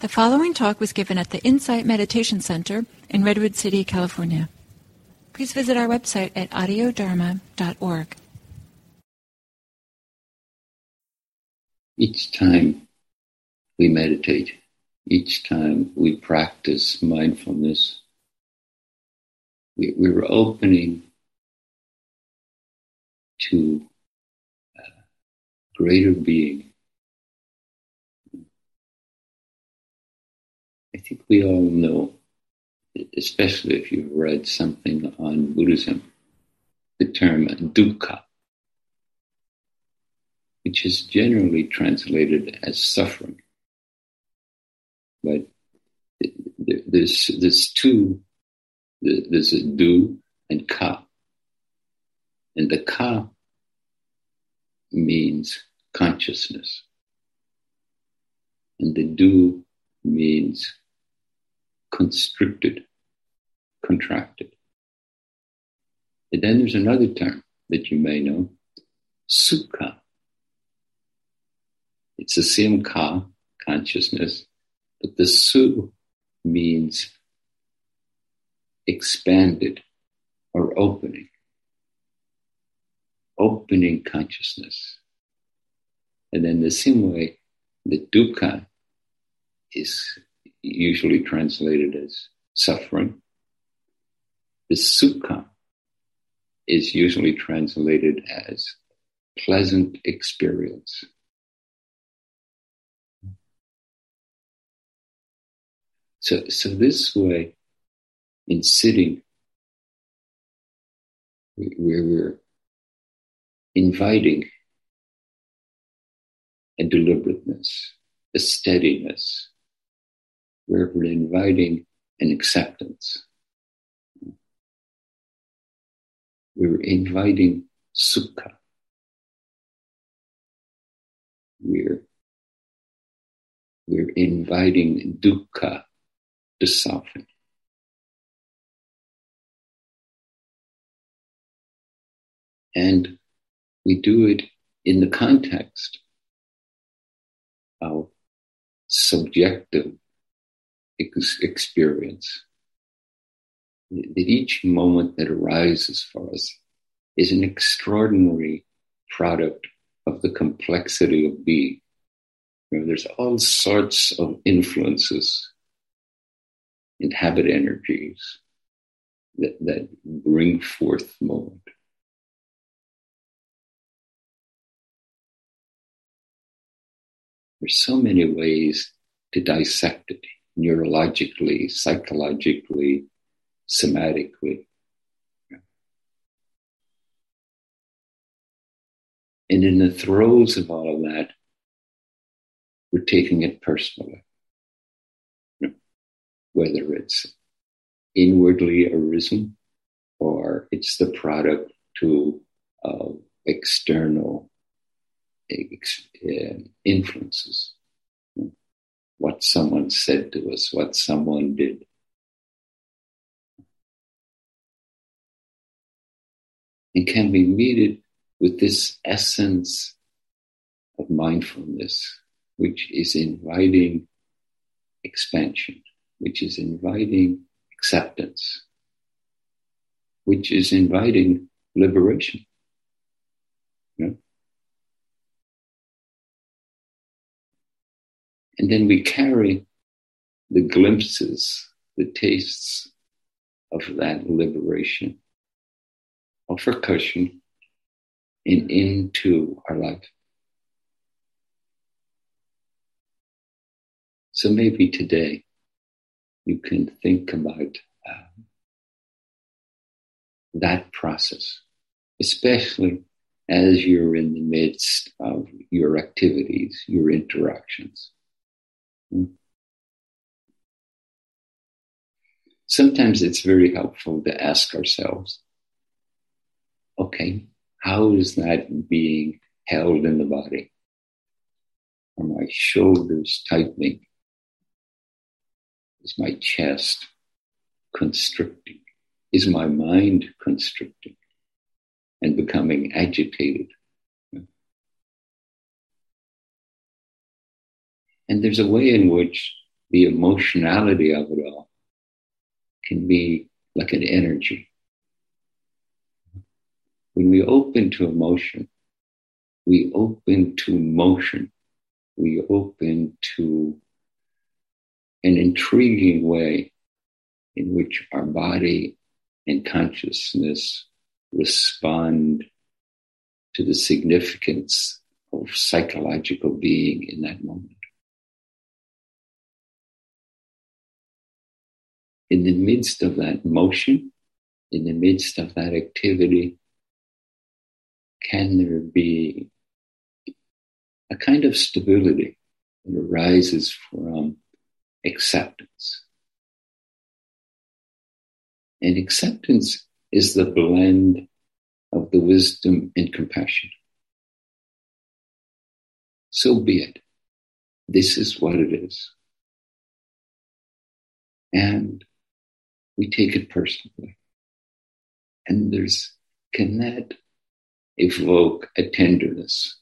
The following talk was given at the Insight Meditation Center in Redwood City, California. Please visit our website at audiodharma.org. Each time we meditate, each time we practice mindfulness, we're opening to greater being. I think we all know, especially if you've read something on Buddhism, the term dukkha, which is generally translated as suffering. But there's a du and ka. And the ka means consciousness. And the du means constricted, contracted. And then there's another term that you may know, sukha. It's the same ka, consciousness, but the su means expanded or opening consciousness. And then the same way, the dukkha is usually translated as suffering. The sukha is usually translated as pleasant experience. So this way, in sitting, we're inviting a deliberateness, a steadiness, where we're inviting an acceptance. We're inviting sukha. We're inviting dukkha to soften. And we do it in the context of subjective experience. That each moment that arises for us is an extraordinary product of the complexity of being. There's all sorts of influences, inhabit energies that bring forth the moment. There's so many ways to dissect it, neurologically, psychologically, somatically. And in the throes of all of that, we're taking it personally. Whether it's inwardly arisen or it's the product of external influences. What someone said to us, what someone did. And can be meted with this essence of mindfulness, which is inviting expansion, which is inviting acceptance, which is inviting liberation. And then we carry the glimpses, the tastes of that liberation, of percussion, into our life. So maybe today you can think about that process, especially as you're in the midst of your activities, your interactions. Sometimes it's very helpful to ask ourselves, okay, how is that being held in the body? Are my shoulders tightening? Is my chest constricting? Is my mind constricting and becoming agitated? And there's a way in which the emotionality of it all can be like an energy. When we open to emotion, we open to motion, we open to an intriguing way in which our body and consciousness respond to the significance of psychological being in that moment. In the midst of that motion, in the midst of that activity, can there be a kind of stability that arises from acceptance? And acceptance is the blend of the wisdom and compassion. So be it. This is what it is. And we take it personally. And can that evoke a tenderness?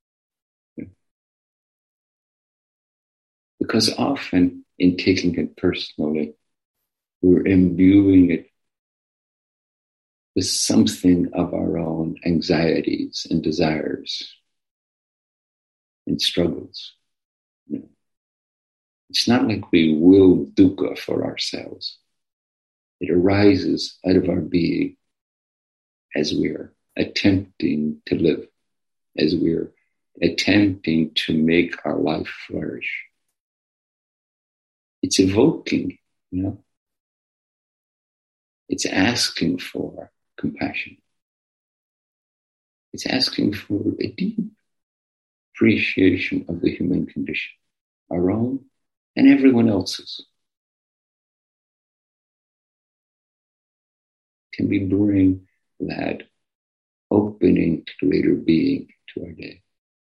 Because often in taking it personally, we're imbuing it with something of our own anxieties and desires and struggles. It's not like we will dukkha for ourselves. It arises out of our being as we're attempting to live, as we're attempting to make our life flourish. It's evoking, it's asking for compassion. It's asking for a deep appreciation of the human condition, our own and everyone else's. Can we bring that opening to greater being to our day?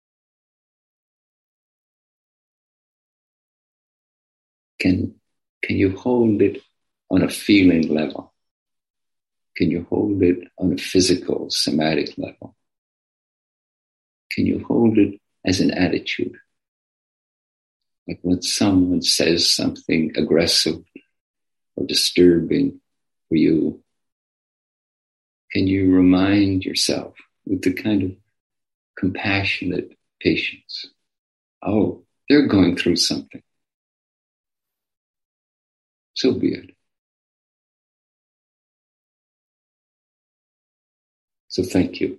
Can you hold it on a feeling level? Can you hold it on a physical, somatic level? Can you hold it as an attitude? Like when someone says something aggressive or disturbing for you, can you remind yourself with the kind of compassionate patience, oh, they're going through something. So be it. So thank you.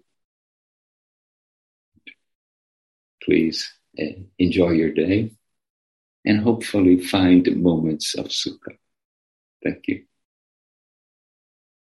Please enjoy your day and hopefully find moments of sukha. Thank you.